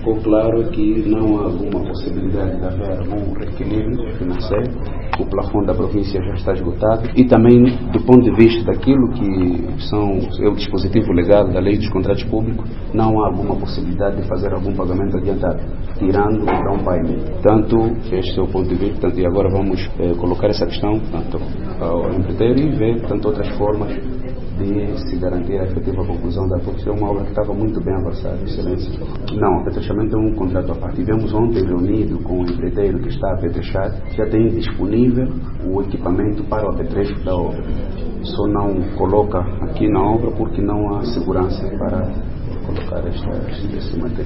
ficou claro que não há alguma possibilidade de haver algum reequilíbrio financeiro. O plafond da província já está esgotado e também do ponto de vista daquilo que é o dispositivo legal da lei dos contratos públicos, não há alguma possibilidade de fazer algum pagamento adiantado, tirando o down payment. Portanto, este é o ponto de vista, e agora vamos colocar essa questão ao empreiteiro e ver, portanto, outras formas de se garantir a efetiva conclusão da porque é uma obra que estava muito bem avançada, excelência. Não, o apetrechamento é um contrato à parte. Tivemos ontem reunido com o empreiteiro que está a apetrechar, já tem disponível o equipamento para o apetrecho da obra. Só não coloca aqui na obra porque não há segurança para colocar esse material.